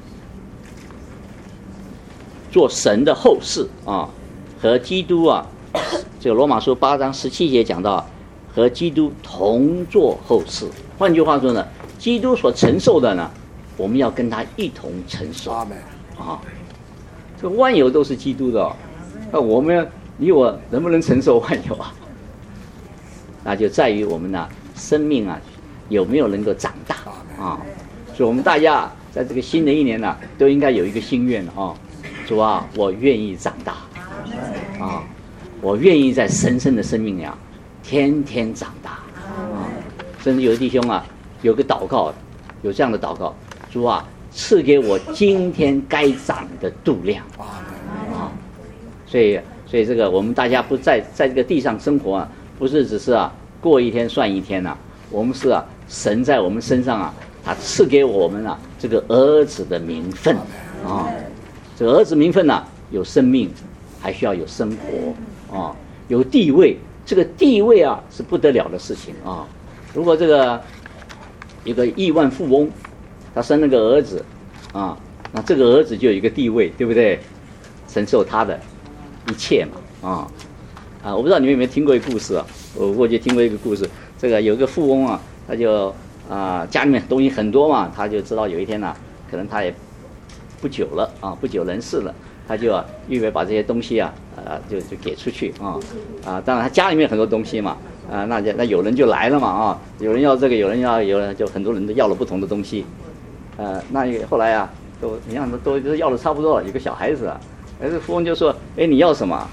Speaker 1: 做神的后事啊，和基督啊，这个罗马书八章十七节讲到和基督同做后事。换句话说呢，基督所承受的呢，我们要跟他一同承受。啊， 这个万有都是基督的哦。那我们你我能不能承受万有啊？那就在于我们呢生命啊有没有能够长大啊？所以我们大家在这个新的一年呢、啊，都应该有一个心愿啊，主啊，我愿意长大啊，我愿意在神圣的生命里啊天天长大啊。甚至有的弟兄啊有个祷告，有这样的祷告，主啊，赐给我今天该长的度量啊。所以所以这个我们大家不在在这个地上生活啊，不是只是啊过一天算一天呐、啊，我们是啊神在我们身上啊，他赐给我们啊这个儿子的名分啊。这个儿子名分呢、啊，有生命，还需要有生活啊，有地位。这个地位啊是不得了的事情啊。如果这个有个亿万富翁，他生了个儿子啊，那这个儿子就有一个地位，对不对？承受他的一切嘛啊啊！我不知道你们有没有听过一个故事啊？我过去听过一个故事，这个有个富翁啊，他就啊家里面东西很多嘛，他就知道有一天呢、啊，可能他也不久了啊，不久人世了，他就啊预备把这些东西啊啊就就给出去啊啊！当然他家里面很多东西嘛。啊，那就那有人就来了嘛啊，有人要这个，有人要有人就很多人都要了不同的东西，呃，那后来啊，都你看都都要的差不多了，有个小孩子啊，哎，这富翁就说，哎，你要什么？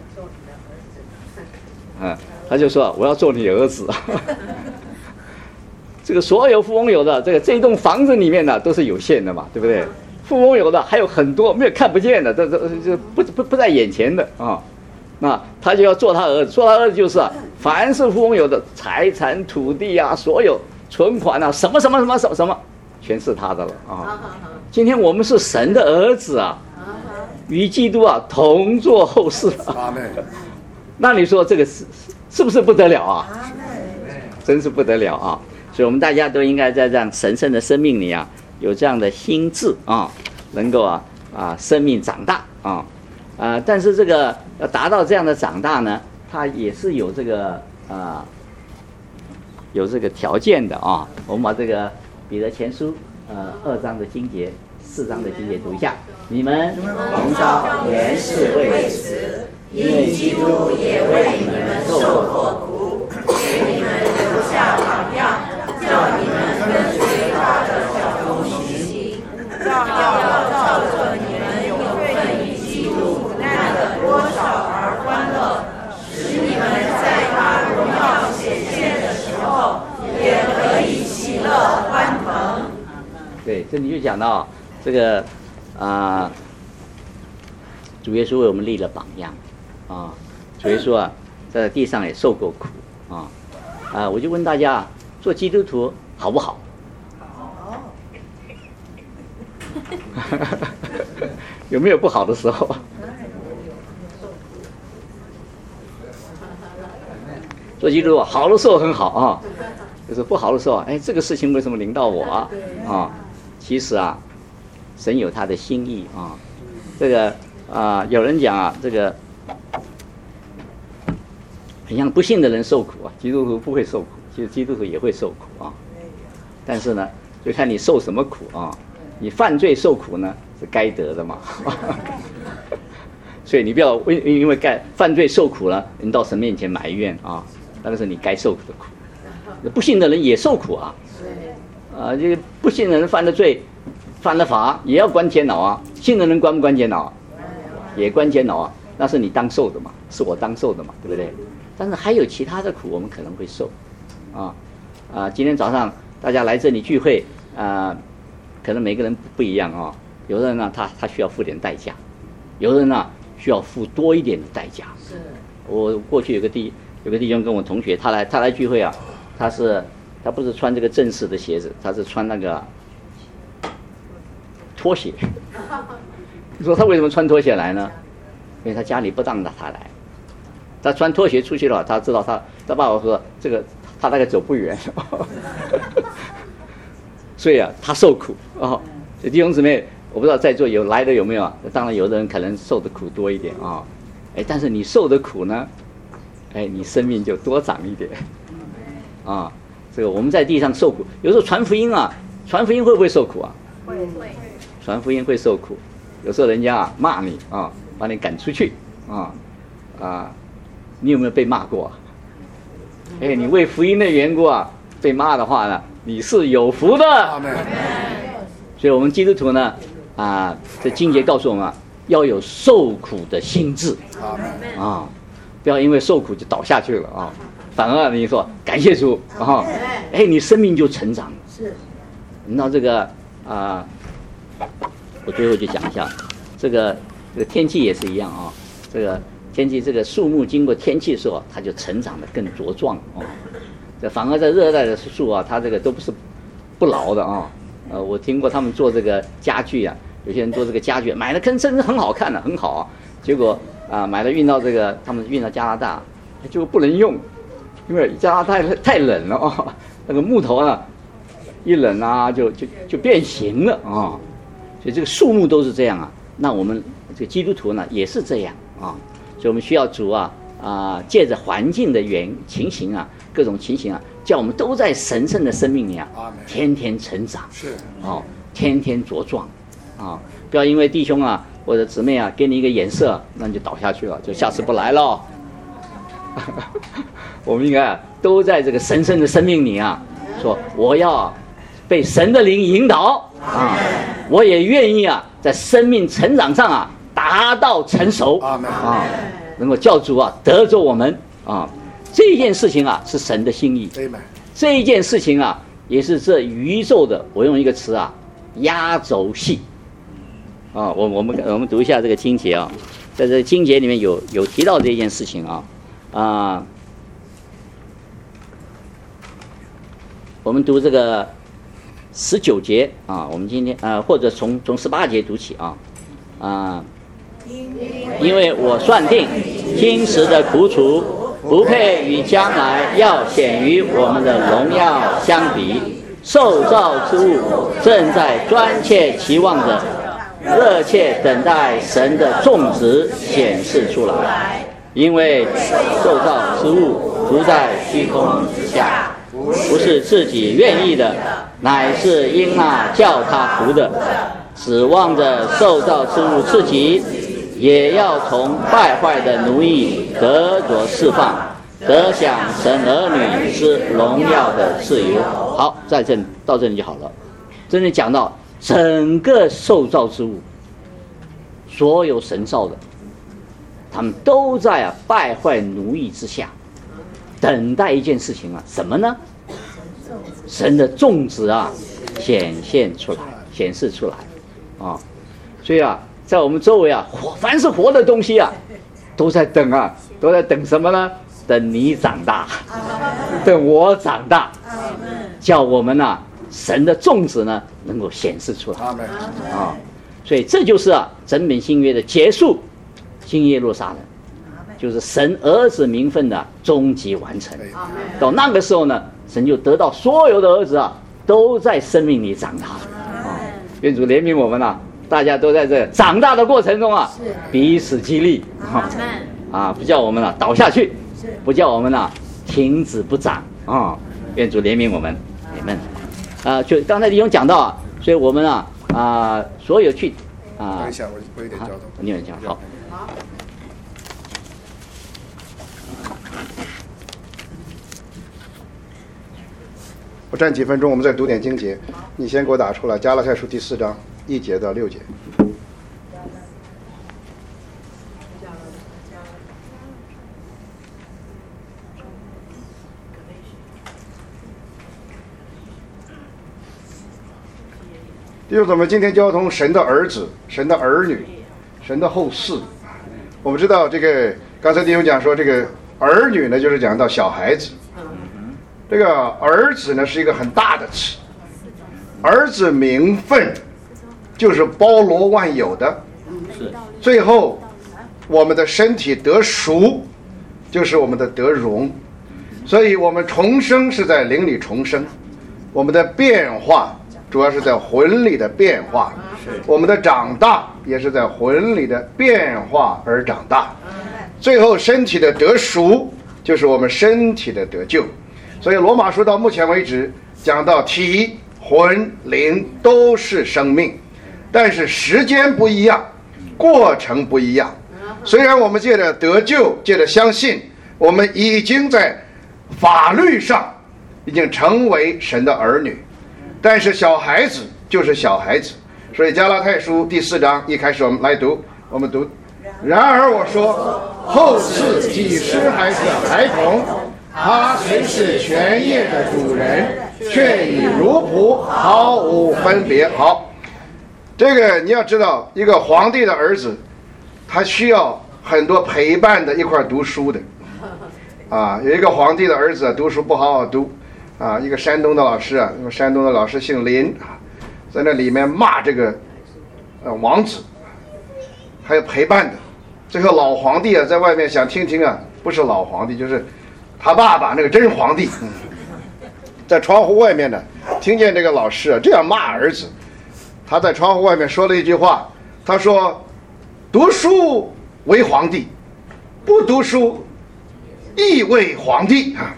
Speaker 1: 嗯，他就说我要做你儿子。这个所有富翁有的这个这栋房子里面呢都是有限的嘛，对不对？富翁有的还有很多没有看不见的，这这这不不不在眼前的啊。那他就要做他儿子，做他儿子就是啊，凡是富翁有的财产、土地啊，所有存款啊，什么什么什么什么什么，全是他的了啊。今天我们是神的儿子啊，与基督啊同坐后世啊。那你说这个是是不是不得了啊？真是不得了啊！所以我们大家都应该在这样神圣的生命里啊，有这样的心智啊，能够啊啊生命长大啊。啊，但是这个要达到这样的长大呢，它也是有这个啊，有这个条件的啊。我们把这个彼得前书呃二章的经节、四章的经节读一下。你们蒙召原是为此，因为基督也为你们受过苦，给你们留下榜样，叫你们跟随他的脚中行行，要要照着你们有份于基督难的多少而欢乐，使你们在他荣耀显现的时候也可以喜乐欢腾。对，这里就讲到这个啊、呃，主耶稣为我们立了榜样啊。主耶稣啊，在地上也受过苦啊啊！我就问大家，做基督徒好不好？好。有没有不好的时候？做基督徒好的时候很好啊，就是不好的时候，哎，这个事情为什么临到我啊？啊，其实啊，神有他的心意啊。这个啊，有人讲啊，这个很像不信的人受苦啊，基督徒不会受苦，其实基督徒也会受苦啊。但是呢，就看你受什么苦啊。你犯罪受苦呢，是该得的嘛。所以你不要因因为该犯罪受苦了，你到神面前埋怨啊，那个是你该受苦的苦。不信的人也受苦啊，啊，这个不信的人犯了罪，犯了法也要关监牢啊。信的人关不关监牢啊？也关监牢啊，那是你当受的嘛，是我当受的嘛，对不对？但是还有其他的苦我们可能会受，啊啊，今天早上大家来这里聚会啊，可能每个人不一样啊。有的人呢，他他需要付点代价，有的人呢需要付多一点的代价。是，我过去有个弟有个弟兄跟我同学，他来他来聚会啊，他是他不是穿这个正式的鞋子，他是穿那个拖鞋。你说他为什么穿拖鞋来呢？因为他家里不让他来，他穿拖鞋出去了，他知道他他爸爸说这个他大概走不远。所以啊，他受苦啊。所以弟兄姊妹，我不知道在座有来的有没有？当然，有的人可能受的苦多一点啊，哎，但是你受的苦呢，哎，你生命就多长一点啊。这个我们在地上受苦，有时候传福音啊，传福音会不会受苦啊？会会。传福音会受苦有时候人家啊骂你啊，把你赶出去啊啊，你有没有被骂过啊？哎，你为福音的缘故啊被骂的话呢，你是有福的。所以我们基督徒呢啊，这经节告诉我们啊，要有受苦的心志啊，不要因为受苦就倒下去了啊，反而你说感谢主啊，哎，你生命就成长。是，那这个啊，我最后就讲一下，这个这个天气也是一样啊，这个天气这个树木经过天气的时候，它就成长得更茁壮啊。这反而在热带的树啊，它这个都不是不老的啊。呃，我听过他们做这个家具啊，有些人做这个家具，买了跟真是很好看的，很好啊。结果啊，买了运到这个，他们运到加拿大，就不能用，因为加拿大太冷了啊，那个木头啊，一冷啊，就就就变形了啊。所以这个树木都是这样啊。那我们这个基督徒呢，也是这样啊。所以我们需要主啊啊，借着环境的原情形啊，各种情形啊，叫我们都在神圣的生命里啊，天天成长，是哦，天天茁壮啊！不要因为弟兄啊或者姊妹啊给你一个眼色，那你就倒下去了，就下次不来了。我们应该啊都在这个神圣的生命里啊，说我要被神的灵引导啊，我也愿意啊在生命成长上啊达到成熟啊，能够教主啊得着我们啊。这一件事情啊是神的心意，这一件事情啊也是这宇宙的，我用一个词啊，压轴戏啊。我我们我们读一下这个经节啊，在这个经节里面有有提到这一件事情啊啊。我们读这个十九节啊，我们今天啊，或者从从十八节读起啊啊，因为我算定今时的苦楚不配与将来要显于我们的荣耀相比，受造之物正在专切期望着，热切等待神的种子显示出来。因为受造之物不在虚空之下，不是自己愿意的，乃是因那叫他服的，指望着受造之物自己也要从败坏的奴役得着释放，得享神儿女之荣耀的自由。好，在这里到这里就好了。真正讲到整个受造之物，所有神造的，他们都在啊败坏奴役之下，等待一件事情啊，什么呢？神的种子啊显现出来，显示出来啊。所以啊，在我们周围啊，活凡是活的东西啊，都在等啊，都在等什么呢？等你长大，等我长大，叫我们啊神的种子呢能够显示出来啊。所以这就是啊整本新约的结束，新耶路撒冷就是神儿子名分的终极完成。到那个时候呢，神就得到所有的儿子啊都在生命里长大啊。愿主怜悯我们啊，大家都在这长大的过程中啊彼此激励啊，啊不叫我们啊倒下去，不叫我们啊停止不长啊。愿主怜悯我们，阿们。啊，就刚才弟兄讲到啊，所以我们啊啊所有去啊，
Speaker 2: 等一下，我我有点交通。
Speaker 1: 你有讲好。
Speaker 3: 好。
Speaker 2: 我站几分钟，我们再读点经节。你先给我打出来，《加拉太书》第四章一节到六节。弟兄姊妹，今天交通神的儿子、神的儿女、神的后嗣。我们知道这个，刚才弟兄讲说，这个儿女呢，就是讲到小孩子。这个儿子呢是一个很大的词，儿子名分就是包罗万有的。是。最后，我们的身体得赎，就是我们的得荣。所以我们重生是在灵里重生，我们的变化主要是在魂里的变化，我们的长大也是在魂里的变化而长大。最后身体的得赎就是我们身体的得救。所以罗马书到目前为止讲到体、魂、灵都是生命，
Speaker 4: 但是时间不一样，过程不一样。虽然我们借着得救，借着相信，我们已经在法律上已经成为神的儿女，但是小孩子就是小孩子。所以加拉太书第四章一开始我们来读，我们读，然而我说，后赐几时还是孩童，他虽是全业的主人，却与奴仆毫无分别。好，这个你要知道，一个皇帝的儿子，他需要很多陪伴的一块读书的。啊，有一个皇帝的儿子读书不好好读，啊，一个山东的老师啊，那个山东的老师姓林啊，在那里面骂这个呃王子，还有陪伴的。最后老皇帝啊，在外面想听听啊，不是老皇帝，就是他爸爸那个真皇帝，嗯、在窗户外面呢，听见这个老师啊这样骂儿子，他在窗户外面说了一句话，他说：“读书为皇帝，不读书亦为皇帝啊。”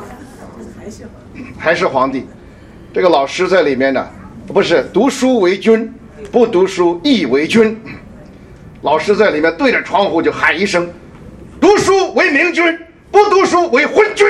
Speaker 4: 还是皇帝。这个老师在里面呢，不是读书为君，不读书亦为君。老师在里面对着窗户就喊一声：“读书为明君，不读书为昏君。”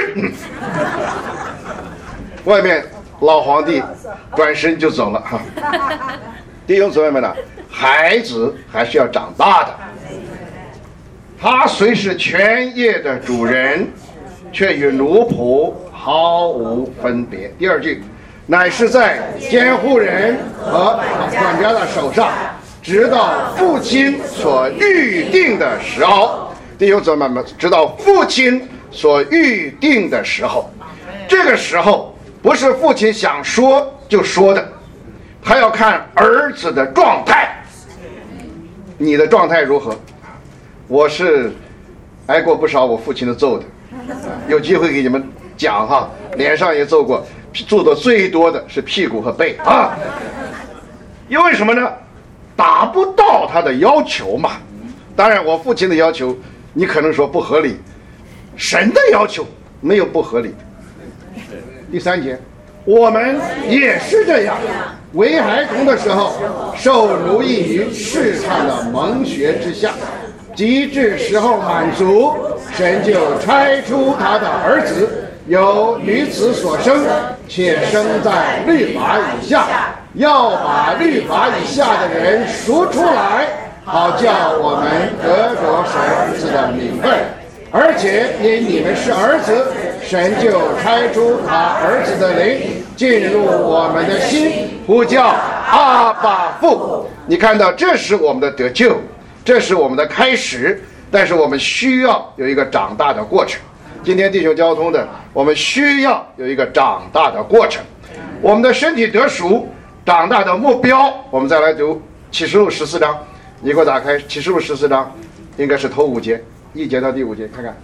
Speaker 4: 外面老皇帝转身就走了哈。弟兄姊妹们呢，孩子还是要长大的。他虽是全业的主人，却与奴仆毫无分别。第二句，乃是在监护人和管家的手上，直到父亲所预定的时候。弟兄姊妹们，直到父亲所预定的时候，这个时候不是父亲想说就说的，他要看儿子的状态。你的状态如何？我是挨过不少我父亲的揍的，有机会给你们讲哈，脸上也揍过，揍的最多的是屁股和背啊。因为什么呢？达不到他的要求嘛。当然我父亲的要求你可能说不合理，神的要求没有不合理。第三节，我们也是这样，为孩童的时候受奴役于试探的蒙学之下，及至时候满足，神就差出他的儿子，由女子所生，且生在律法以下，要把律法以下的人赎出来，好叫我们得着神儿子的名分。而且因你们是儿子，神就差出他儿子的灵进入我们的心，呼叫阿爸父。你看到，这是我们的得救，这是我们的开始，但是我们需要有一个长大的过程。今天弟兄交通的，我们需要有一个长大的过程。我们的身体得赎，长大的目标，我们再来读启示录十四章。你给我打开启示录十四章，应该是头五节，一节到第五节，看看。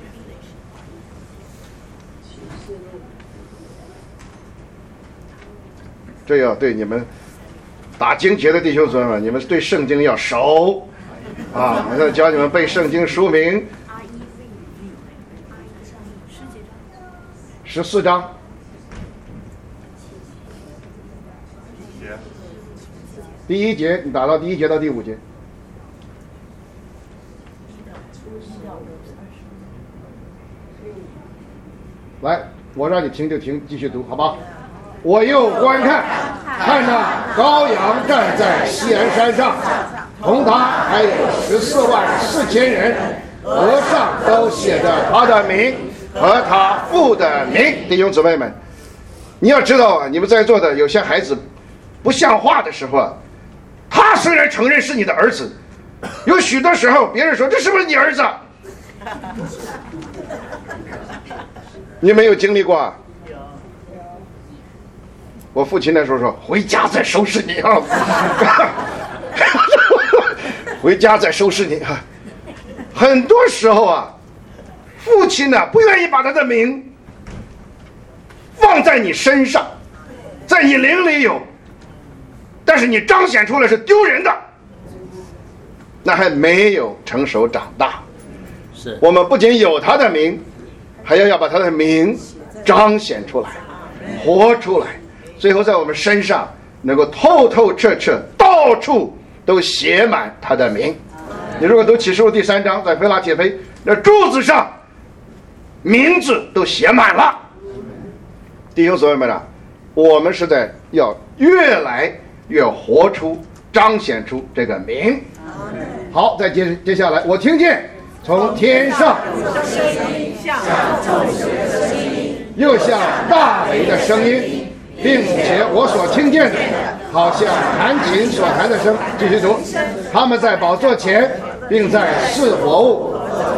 Speaker 4: 这要对你们打经节的弟兄姊妹们，你们对圣经要熟啊！我要教你们背圣经书名。十四章，第一节，你打到第一节到第五节。来，我让你停就停，继续读，好吧？我又观看，看那羔羊站在锡安山上，同他还有十四万四千人，额上都写着他的名和他父的名。弟兄姊妹们，你要知道啊，你们在座的有些孩子不像话的时候啊，他虽然承认是你的儿子，有许多时候别人说这是不是你儿子？你没有经历过啊？我父亲那时候说回家再收拾你啊，回家再收拾你啊。很多时候啊，父亲呢不愿意把他的名放在你身上，在你灵里有，但是你彰显出来是丢人的，那还没有成熟长大。
Speaker 1: 是
Speaker 4: 我们不仅有他的名，还要要把他的名彰显出来，活出来，最后在我们身上能够透透彻彻，到处都写满他的名。你如果读启示录第三章，在腓拉铁腓那柱子上名字都写满了。弟兄姊妹们啊，我们是在要越来越活出彰显出这个名。好，再接接下来，我听见从天上又像大雷的声音，并且我所听见的好像弹琴所弹的声。继续读，他们在宝座前并在四活物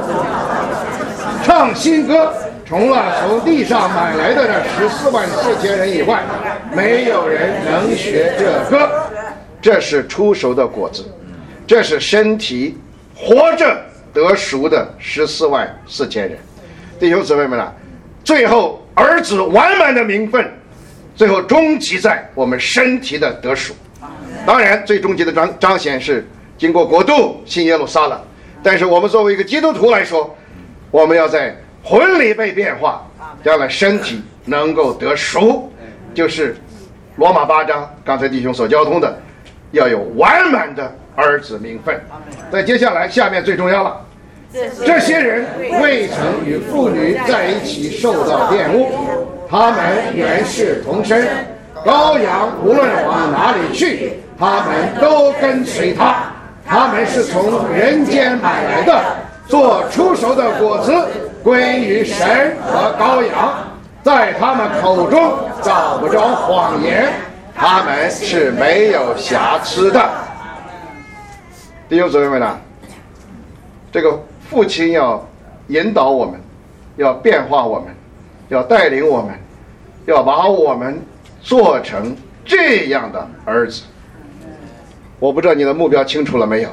Speaker 4: 唱新歌，除了从地上买来的那十四万四千人以外，没有人能学这歌。这是出熟的果子，这是身体活着得赎的十四万四千人。弟兄姊妹们啊，最后儿子完满的名分，最后终极在我们身体的得赎。当然最终极的彰彰显是经过国度新耶路撒冷，但是我们作为一个基督徒来说，我们要在魂里被变化，将来身体能够得赎，就是罗马八章刚才弟兄所交通的，要有完满的儿子名分。再接下来下面最重要了，这些人未曾与妇女在一起受到玷污，他们原是同身，羔羊无论往哪里去，他们都跟随他。他们是从人间买来的，做出熟的果子，归于神和羔羊，在他们口中找不着谎言，他们是没有瑕疵的。弟兄姊妹们啊，这个父亲要引导我们，要变化我们，要带领我们，要把我们做成这样的儿子。我不知道你的目标清楚了没有？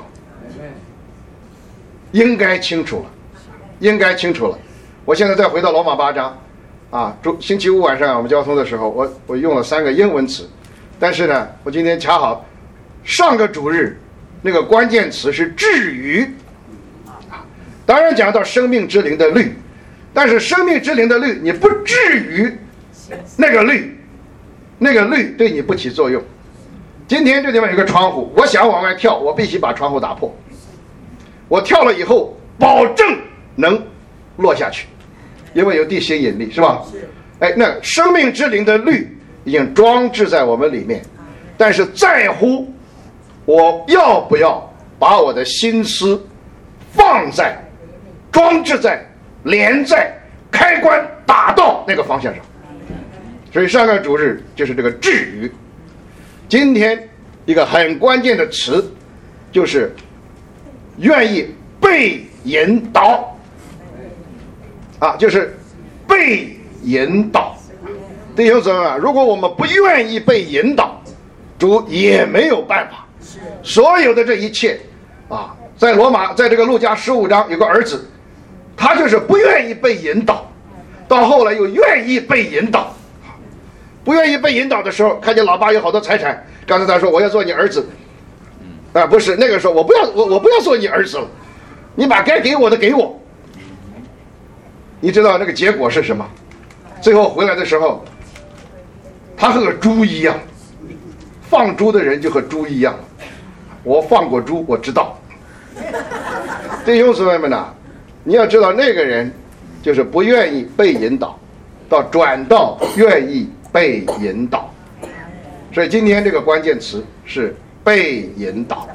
Speaker 4: 应该清楚了，应该清楚了。我现在再回到罗马八章啊，周星期五晚上我们交通的时候，我我用了三个英文词，但是呢，我今天恰好上个主日那个关键词是至于啊，当然讲到生命之灵的律，但是生命之灵的律你不至于那个律，那个律对你不起作用。今天这地方有个窗户，我想往外跳，我必须把窗户打破。我跳了以后，保证能落下去，因为有地心引力，是吧？哎，那生命之灵的律已经装置在我们里面，但是在乎我要不要把我的心思放在、装置在、连在、开关打到那个方向上。所以上个主日就是这个至于。今天一个很关键的词就是愿意被引导啊，就是被引导。弟兄姊妹们，如果我们不愿意被引导，主也没有办法。所有的这一切啊，在罗马，在这个路加十五章有个儿子，他就是不愿意被引导，到后来又愿意被引导。不愿意被引导的时候，看见老爸有好多财产，刚才他说我要做你儿子，啊，不是那个时候我不要我我不要做你儿子了，你把该给我的给我。你知道那个结果是什么？最后回来的时候，他和个猪一样，放猪的人就和猪一样。我放过猪，我知道。弟兄姊妹们呐，你要知道那个人就是不愿意被引导，到转到愿意被引导。所以今天这个关键词是被引导。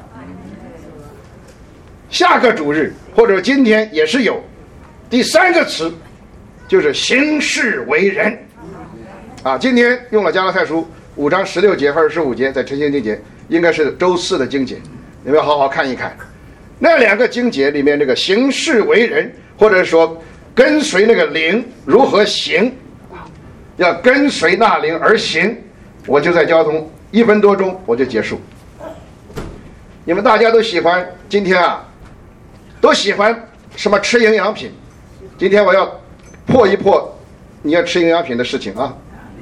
Speaker 4: 下个主日或者今天也是有第三个词，就是行事为人啊。今天用了加拉太书五章十六节和二十五节，在晨星经节应该是周四的经节，你们要好好看一看那两个经节里面这个行事为人，或者说跟随那个灵如何行，要跟随那灵而行。我就在交通一分多钟我就结束。你们大家都喜欢今天啊，都喜欢什么吃营养品？今天我要破一破你要吃营养品的事情啊。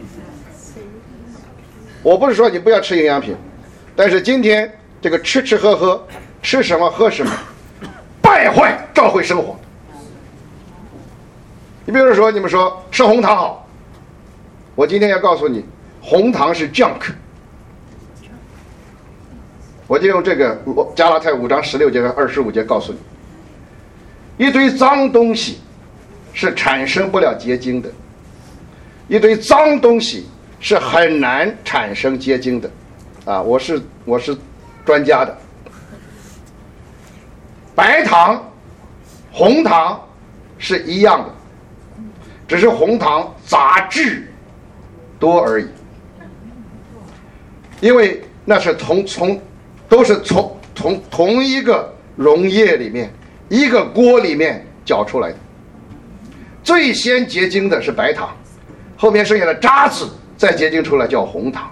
Speaker 4: 我不是说你不要吃营养品，但是今天这个吃吃喝喝，吃什么喝什么，败坏教会生活。你比如说你们说吃红糖好，我今天要告诉你，红糖是 junk， 我就用这个加拉太五章十六节和二十五节告诉你，一堆脏东西是产生不了结晶的，一堆脏东西是很难产生结晶的。啊，我是我是专家的。白糖、红糖是一样的，只是红糖杂质多而已，因为那是从从都是从从同一个溶液里面一个锅里面搅出来的。最先结晶的是白糖，后面剩下的渣子再结晶出来叫红糖。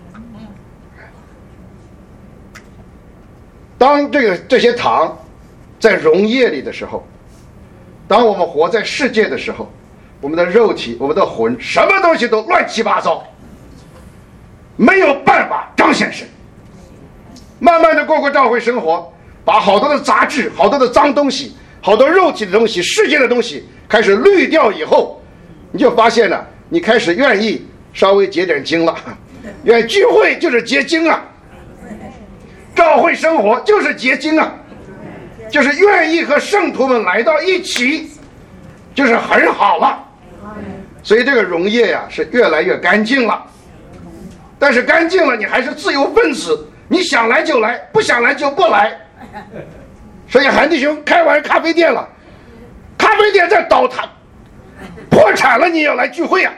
Speaker 4: 当这个这些糖在溶液里的时候，当我们活在世界的时候，我们的肉体、我们的魂，什么东西都乱七八糟，没有办法彰显神。慢慢的过过教会生活，把好多的杂质、好多的脏东西、好多肉体的东西、世界的东西开始滤掉以后，你就发现了，你开始愿意稍微结点晶了。愿意聚会就是结晶啊，教会生活就是结晶啊，就是愿意和圣徒们来到一起，就是很好了。所以这个溶液呀、啊、是越来越干净了，但是干净了你还是自由分子，你想来就来，不想来就不来。所以韩弟兄开完咖啡店了，咖啡店在倒塌破产了，你也要来聚会啊。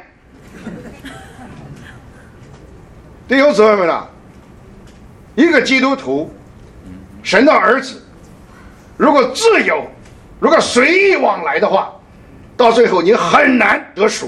Speaker 4: 弟兄姊妹们啊，一个基督徒，神的儿子，如果自由，如果随意往来的话，到最后你很难得赎。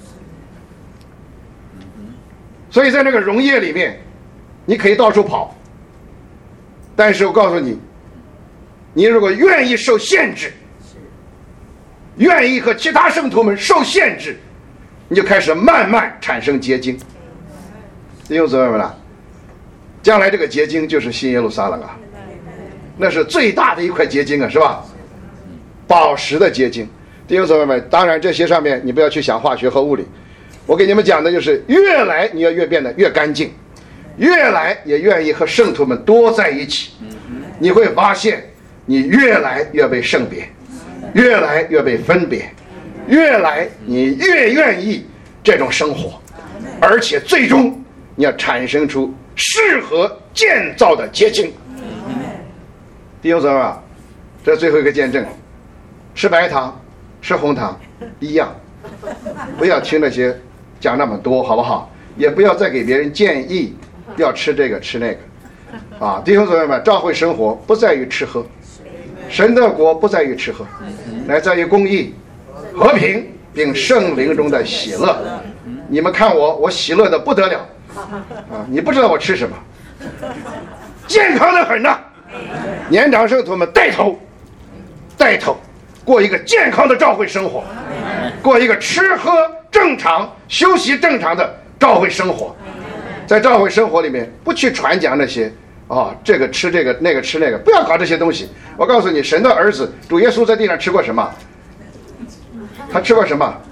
Speaker 4: 所以在那个溶液里面，你可以到处跑，但是我告诉你，你如果愿意受限制，愿意和其他圣徒们受限制，你就开始慢慢产生结晶。弟兄姊妹们啊，将来这个结晶就是新耶路撒冷啊，那是最大的一块结晶啊，是吧？宝石的结晶。弟兄姊妹们，当然这些上面你不要去想化学和物理，我给你们讲的就是越来你要越变得越干净，越来也愿意和圣徒们多在一起，你会发现你越来越被圣别，越来越被分别，越来你越愿意这种生活，而且最终你要产生出适合建造的结晶。弟兄姊妹啊，这最后一个见证，吃白糖吃红糖一样，不要听那些讲那么多，好不好？也不要再给别人建议要吃这个吃那个啊。弟兄姊妹们，教会生活不在于吃喝，神的国不在于吃喝，乃在于公义、和平并圣灵中的喜乐。你们看我，我喜乐的不得了啊！你不知道我吃什么，健康的很呐、啊。年长圣徒们带头带头过一个健康的教会生活，过一个吃喝正常、休息正常的教会生活。在教会生活里面，不去传讲那些哦，这个吃这个，那个吃那个，不要搞这些东西。我告诉你，神的儿子主耶稣在地上吃过什么？他吃过什么？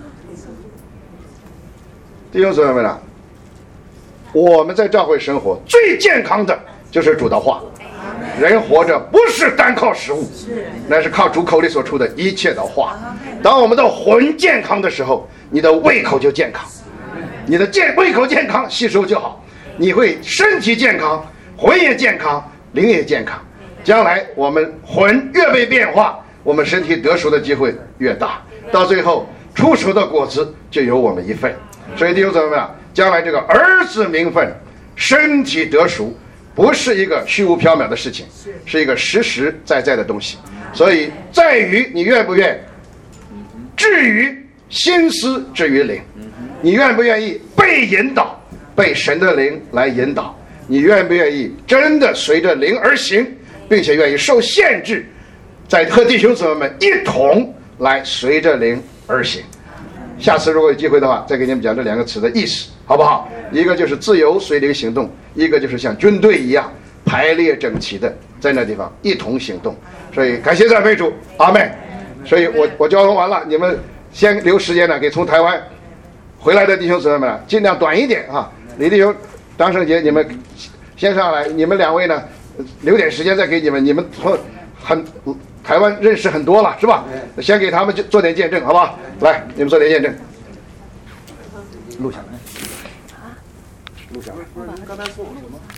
Speaker 4: 弟兄姊妹们啊，我们在教会生活最健康的就是主的话。人活着不是单靠食物，那是靠主口里所出的一切的话。当我们的魂健康的时候，你的胃口就健康，你的健胃口健康，吸收就好，你会身体健康，魂也健康，灵也健康。将来我们魂越被变化，我们身体得赎的机会越大，到最后出熟的果子就有我们一份。所以弟兄姊妹们啊，将来这个儿子名分、身体得赎，不是一个虚无缥缈的事情，是一个实实在在的东西。所以在于你愿不愿至于心思，至于灵，你愿不愿意被引导，被神的灵来引导？你愿不愿意真的随着灵而行，并且愿意受限制，在和弟兄姊妹们一同来随着灵而行？下次如果有机会的话，再给你们讲这两个词的意思，好不好？一个就是自由随灵行动，一个就是像军队一样排列整齐的在那地方一同行动。所以感谢赞美主，阿们。所以我我交通完了，你们先留时间呢，给从台湾回来的弟兄姊妹们尽量短一点啊。李弟兄、张胜杰，你们先上来，你们两位呢， 留点时间再给你们，你们很台湾认识很多了是吧？先给他们做点见证，好不好？来，你们做点见证。录下来。录下来。刚才说什么？